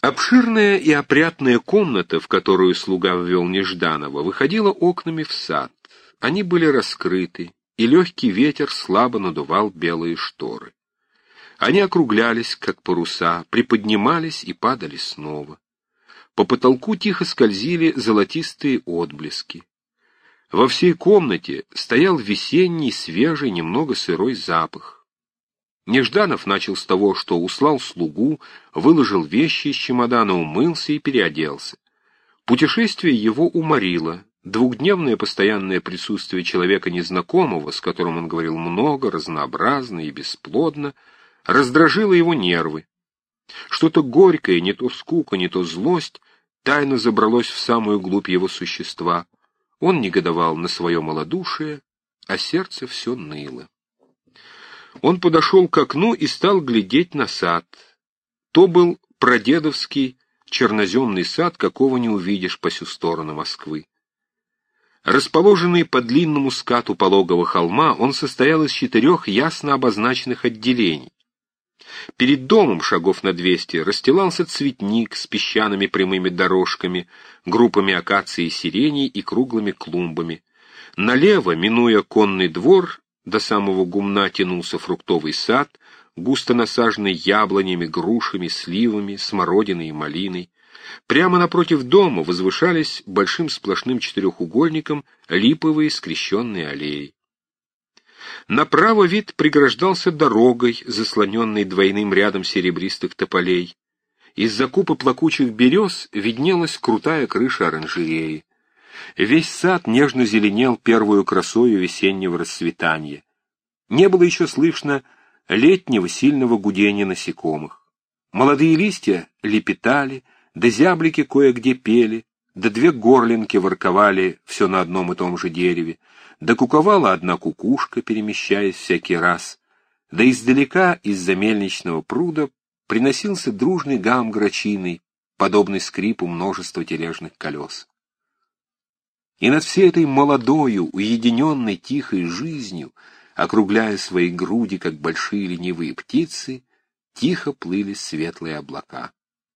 Обширная и опрятная комната, в которую слуга ввел Нежданова, выходила окнами в сад. Они были раскрыты, и легкий ветер слабо надувал белые шторы. Они округлялись, как паруса, приподнимались и падали снова. По потолку тихо скользили золотистые отблески. Во всей комнате стоял весенний, свежий, немного сырой запах. Нежданов начал с того, что услал слугу, выложил вещи из чемодана, умылся и переоделся. Путешествие его уморило. Двухдневное постоянное присутствие человека незнакомого, с которым он говорил много, разнообразно и бесплодно, раздражило его нервы. Что-то горькое, не то скука, не то злость, тайно забралось в самую глубь его существа. Он негодовал на свое малодушие, а сердце все ныло. Он подошел к окну и стал глядеть на сад. То был прадедовский черноземный сад, какого не увидишь по сю сторону Москвы. Расположенный по длинному скату пологого холма, он состоял из 4 ясно обозначенных отделений. Перед домом, шагов на 200, расстилался цветник с песчаными прямыми дорожками, группами акаций и сиреней и круглыми клумбами. Налево, минуя конный двор, до самого гумна тянулся фруктовый сад, густо насаженный яблонями, грушами, сливами, смородиной и малиной. Прямо напротив дома возвышались большим сплошным четырехугольником липовые скрещенные аллеи. Направо вид преграждался дорогой, заслоненной двойным рядом серебристых тополей. Из-за купы плакучих берез виднелась крутая крыша оранжереи. Весь сад нежно зеленел первую красою весеннего расцветания. Не было еще слышно летнего сильного гудения насекомых. Молодые листья лепетали, да зяблики кое-где пели, да 2 горлинки ворковали все на одном и том же дереве, да куковала одна кукушка, перемещаясь всякий раз, да издалека из-за мельничного пруда приносился дружный гам грачиный, подобный скрипу множества тележных колес. И над всей этой молодою, уединенной, тихой жизнью, округляя свои груди, как большие ленивые птицы, тихо плыли светлые облака.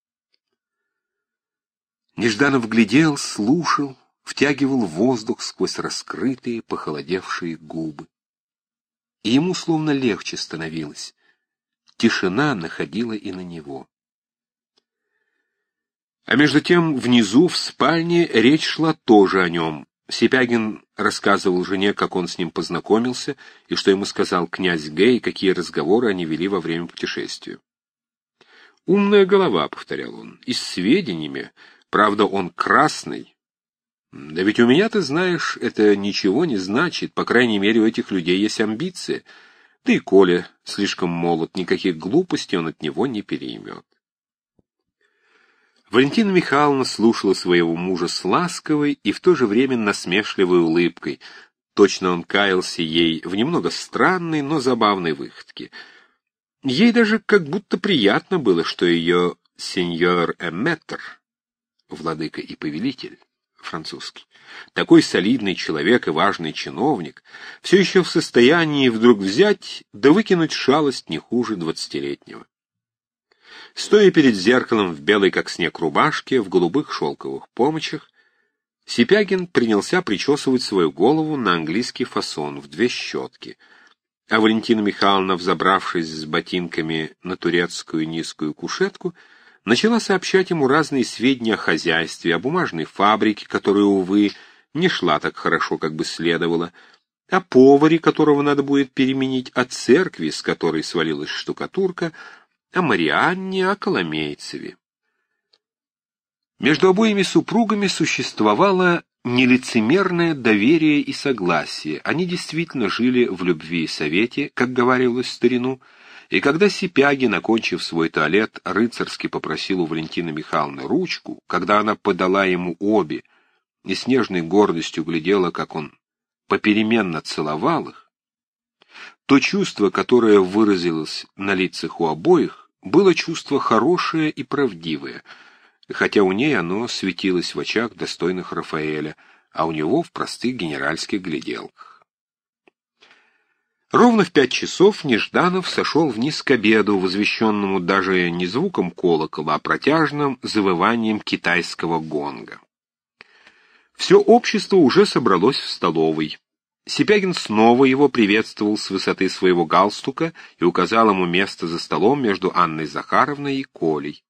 Нежданов глядел, слушал, втягивал воздух сквозь раскрытые, похолодевшие губы. И ему словно легче становилось. Тишина находила и на него. А между тем внизу, в спальне, речь шла тоже о нем. Сипягин рассказывал жене, как он с ним познакомился, и что ему сказал князь Г., и какие разговоры они вели во время путешествия. «Умная голова», — повторял он, — «и с сведениями. Правда, он красный. Да ведь у меня, ты знаешь, это ничего не значит, по крайней мере, у этих людей есть амбиции. Да и Коля слишком молод, никаких глупостей он от него не переймет». Валентина Михайловна слушала своего мужа с ласковой и в то же время насмешливой улыбкой. Точно он каялся ей в немного странной, но забавной выходке. Ей даже как будто приятно было, что ее сеньор эметтер, владыка и повелитель, французский, такой солидный человек и важный чиновник, все еще в состоянии вдруг взять да выкинуть шалость не хуже 20-летнего. Стоя перед зеркалом в белой как снег рубашке, в голубых шелковых помочах, Сипягин принялся причесывать свою голову на английский фасон в 2 щетки, а Валентина Михайловна, взобравшись с ботинками на турецкую низкую кушетку, начала сообщать ему разные сведения о хозяйстве, о бумажной фабрике, которая, увы, не шла так хорошо, как бы следовало, о поваре, которого надо будет переменить, о церкви, с которой свалилась штукатурка, о Марианне, о Коломейцеве. Между обоими супругами существовало нелицемерное доверие и согласие. Они действительно жили в любви и совете, как говорилось в старину, и когда Сипягин, окончив свой туалет, рыцарски попросил у Валентины Михайловны ручку, когда она подала ему обе и с нежной гордостью глядела, как он попеременно целовал их, то чувство, которое выразилось на лицах у обоих, было чувство хорошее и правдивое, хотя у ней оно светилось в очах достойных Рафаэля, а у него в простых генеральских гляделках. Ровно в 5 часов Нежданов сошел вниз к обеду, возвещенному даже не звуком колокола, а протяжным завыванием китайского гонга. Все общество уже собралось в столовой. Сипягин снова его приветствовал с высоты своего галстука и указал ему место за столом между Анной Захаровной и Колей.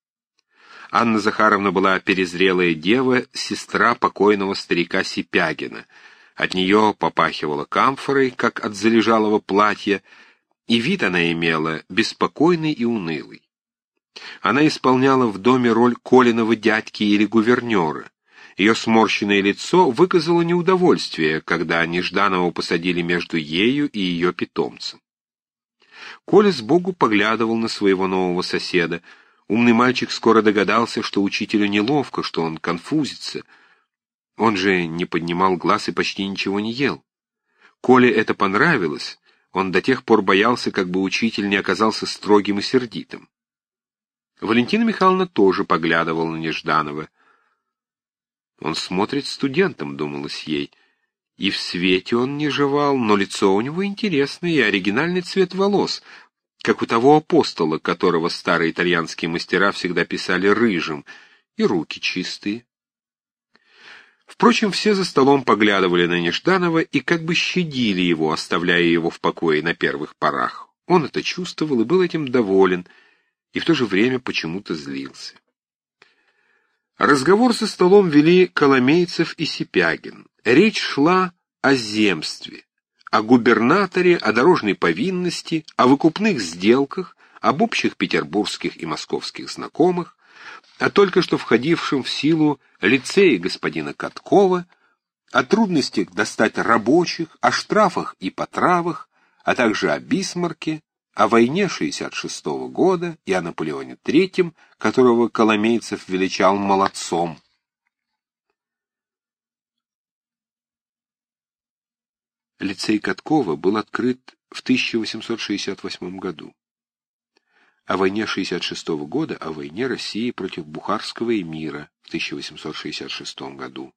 Анна Захаровна была перезрелая дева, сестра покойного старика Сипягина. От нее попахивала камфорой, как от залежалого платья, и вид она имела беспокойный и унылый. Она исполняла в доме роль Колиного дядьки или гувернера. Ее сморщенное лицо выказало неудовольствие, когда Нежданова посадили между ею и ее питомцем. Коля сбоку поглядывал на своего нового соседа. Умный мальчик скоро догадался, что учителю неловко, что он конфузится. Он же не поднимал глаз и почти ничего не ел. Коле это понравилось, он до тех пор боялся, как бы учитель не оказался строгим и сердитым. Валентина Михайловна тоже поглядывала на Нежданова. «Он смотрит студентом», — думалось ей. И в свете он не жевал, но лицо у него интересное и оригинальный цвет волос, как у того апостола, которого старые итальянские мастера всегда писали рыжим, и руки чистые. Впрочем, все за столом поглядывали на Нежданова и как бы щадили его, оставляя его в покое на первых порах. Он это чувствовал и был этим доволен, и в то же время почему-то злился. Разговор за столом вели Коломейцев и Сипягин. Речь шла о земстве, о губернаторе, о дорожной повинности, о выкупных сделках, об общих петербургских и московских знакомых, о только что входившем в силу лицее господина Каткова, о трудностях достать рабочих, о штрафах и потравах, а также о Бисмарке, о войне 66-го года и о Наполеоне III, которого Коломейцев величал молодцом. Лицей Каткова был открыт в 1868 году. О войне 66-го года, о войне России против Бухарского эмира в 1866 году.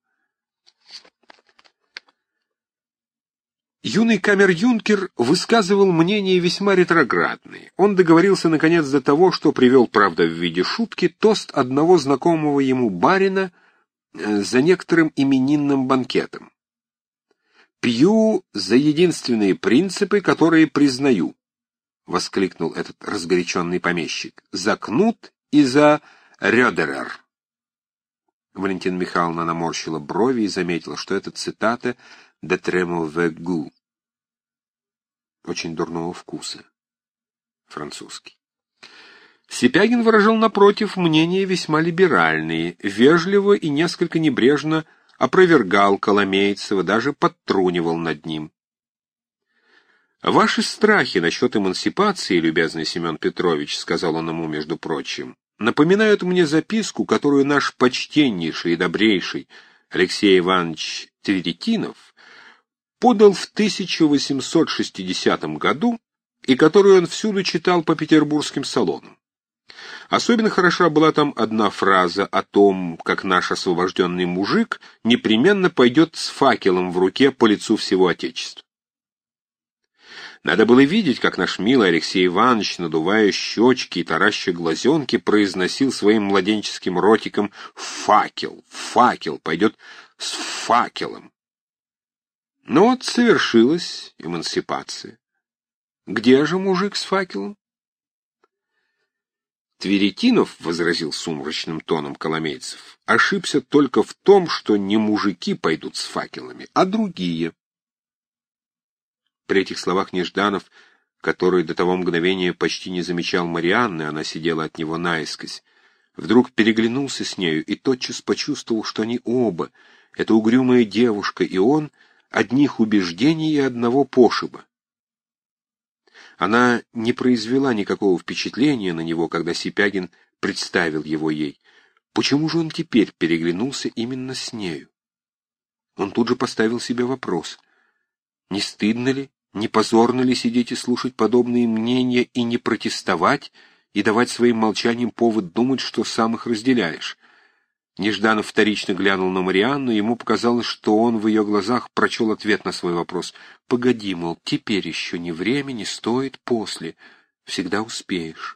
Юный камер-юнкер высказывал мнения весьма ретроградные. Он договорился, наконец, до того, что привел, правда, в виде шутки, тост одного знакомого ему барина за некоторым именинным банкетом. «Пью за единственные принципы, которые признаю», — воскликнул этот разгоряченный помещик, — «за Кнут и за Рёдерер». Валентина Михайловна наморщила брови и заметила, что это цитата «de très mauvais goût», очень дурного вкуса, французский. Сипягин выражал, напротив, мнения весьма либеральные, вежливо и несколько небрежно опровергал Коломейцева, даже подтрунивал над ним. «Ваши страхи насчет эмансипации, любезный Семен Петрович, — сказал он ему, между прочим, — напоминают мне записку, которую наш почтеннейший и добрейший Алексей Иванович Тверетинов подал в 1860 году и которую он всюду читал по петербургским салонам. Особенно хороша была там одна фраза о том, как наш освобожденный мужик непременно пойдет с факелом в руке по лицу всего Отечества. Надо было видеть, как наш милый Алексей Иванович, надувая щечки и тараща глазенки, произносил своим младенческим ротиком «факел, факел, пойдет с факелом». Но вот совершилась эмансипация. Где же мужик с факелом? Тверетинов, — возразил сумрачным тоном Коломейцев, — ошибся только в том, что не мужики пойдут с факелами, а другие. При этих словах Нежданов, который до того мгновения почти не замечал Марианны, она сидела от него наискось, вдруг переглянулся с нею и тотчас почувствовал, что они оба, эта угрюмая девушка и он, одних убеждений и одного пошиба. Она не произвела никакого впечатления на него, когда Сипягин представил его ей. Почему же он теперь переглянулся именно с нею? Он тут же поставил себе вопрос. Не стыдно ли, не позорно ли сидеть и слушать подобные мнения и не протестовать, и давать своим молчанием повод думать, что сам их разделяешь? Нежданов вторично глянул на Марианну, ему показалось, что он в ее глазах прочел ответ на свой вопрос. «Погоди, мол, теперь еще не время, не стоит, после. Всегда успеешь».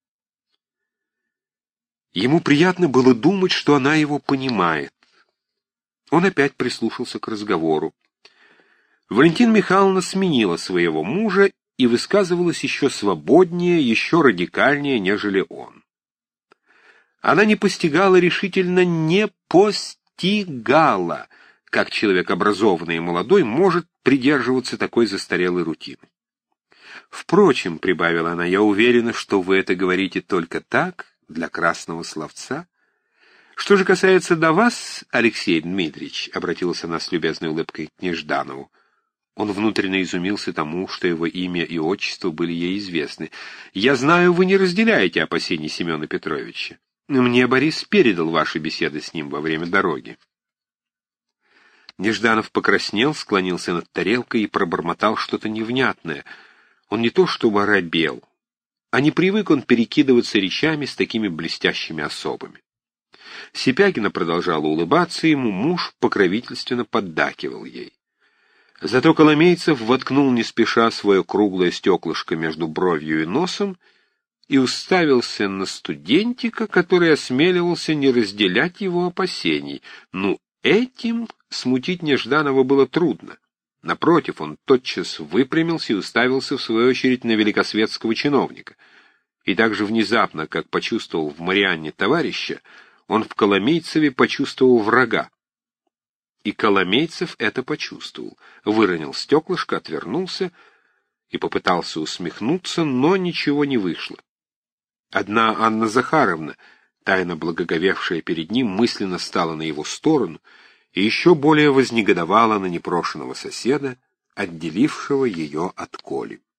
Ему приятно было думать, что она его понимает. Он опять прислушался к разговору. Валентина Михайловна сменила своего мужа и высказывалась еще свободнее, еще радикальнее, нежели он. Она не постигала решительно, не постигала, как человек образованный и молодой может придерживаться такой застарелой рутины. «Впрочем, — прибавила она, — я уверена, что вы это говорите только так, для красного словца. Что же касается до вас, Алексей Дмитриевич, — обратилась она с любезной улыбкой к Нежданову, он внутренне изумился тому, что его имя и отчество были ей известны. Я знаю, вы не разделяете опасений Семена Петровича. Мне Борис передал ваши беседы с ним во время дороги». Нежданов покраснел, склонился над тарелкой и пробормотал что-то невнятное. Он не то чтобы оробел, а не привык он перекидываться речами с такими блестящими особами. Сипягина продолжала улыбаться ему, муж покровительственно поддакивал ей. Зато Коломейцев воткнул не спеша свое круглое стеклышко между бровью и носом и уставился на студентика, который осмеливался не разделять его опасений. Этим смутить Нежданова было трудно. Напротив, он тотчас выпрямился и уставился, в свою очередь, на великосветского чиновника. И так же внезапно, как почувствовал в Марианне товарища, он в Коломейцеве почувствовал врага. И Коломейцев это почувствовал, выронил стеклышко, отвернулся и попытался усмехнуться, но ничего не вышло. Одна Анна Захаровна, тайно благоговевшая перед ним, мысленно стала на его сторону и еще более вознегодовала на непрошенного соседа, отделившего ее от Коли.